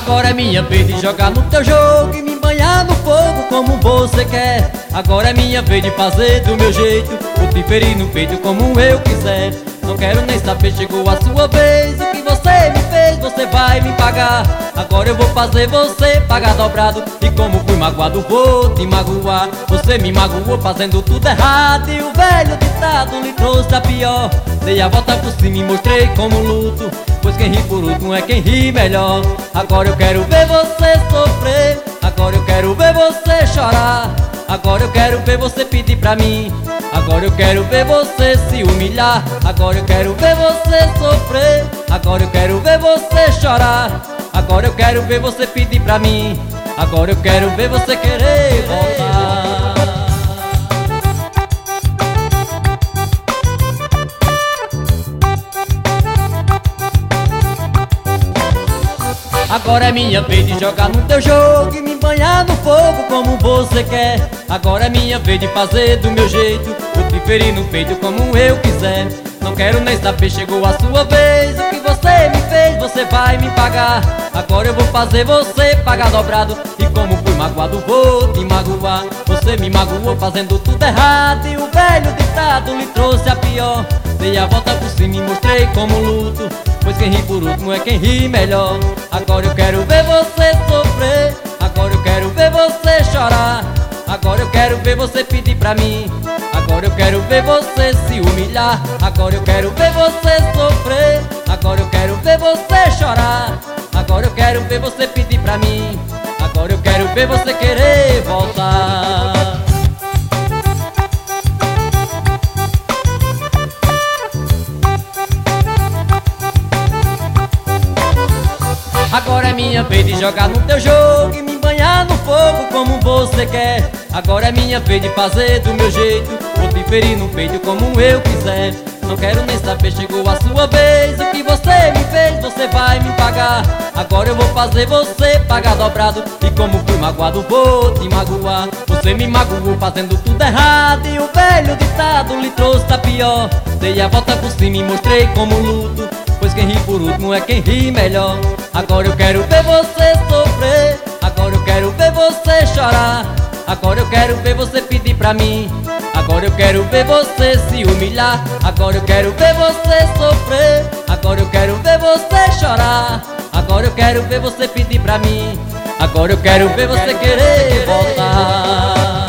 Agora é minha vez de jogar no teu jogo e me banhar no fogo como você quer. Agora é minha vez de fazer do meu jeito, vou te ferir no peito como eu quiser. Não quero nem saber, chegou a sua vez. O que você me fez, você vai me pagar. Agora eu vou fazer você pagar dobrado. E como fui magoado, vou te magoar. Você me magoou fazendo tudo errado, e o velho ditado lhe trouxe a pior. Dei a volta por cima e mostrei como luto, pois quem ri por último é quem ri melhor. Agora eu quero ver você sofrer, agora eu quero ver você chorar. Agora eu quero ver você pedir pra mim, agora eu quero ver você se humilhar. Agora eu quero ver você sofrer, agora eu quero ver você chorar. Agora eu quero ver você pedir pra mim, agora eu quero ver você querer voltar. Agora é minha vez de jogar no teu jogo e me banhar no fogo como você quer. Agora é minha vez de fazer do meu jeito, vou te ferir no peito como eu quiser. Não quero nem saber, chegou a sua vez. O que você me fez, você vai me pagar. Agora eu vou fazer você pagar dobrado. E como fui magoado, vou te magoar. Você me magoou fazendo tudo errado, e o velho ditado lhe trouxe a pior. Dei a volta por cima e mostrei como luto, pois quem ri por último é quem ri melhor. Agora eu quero ver você sofrer, agora eu quero ver você chorar. Agora eu quero ver você pedir pra mim, agora eu quero ver você se humilhar. Agora eu quero ver você sofrer, agora eu quero ver você chorar. Agora eu quero ver você pedir pra mim, agora eu quero ver você querer voltar. Agora é minha vez de jogar no teu jogo e me banhar no fogo como você quer. Agora é minha vez de fazer do meu jeito, vou te ferir no peito como eu quiser. Não quero nem saber, chegou a sua vez. O que você me fez, você vai me pagar. Agora eu vou fazer você pagar dobrado. E como fui magoado, vou te magoar. Você me magoou fazendo tudo errado, e o velho ditado lhe trouxe a pior. Dei a volta por cima e mostrei como luto, pois quem ri por último é quem ri melhor. Agora eu quero ver você sofrer, agora eu quero ver você chorar. Agora eu quero ver você pedir pra mim, agora eu quero ver você se humilhar. Agora eu quero ver você sofrer, agora eu quero ver você chorar. Agora eu quero ver você pedir pra mim, agora eu quero ver você querer voltar.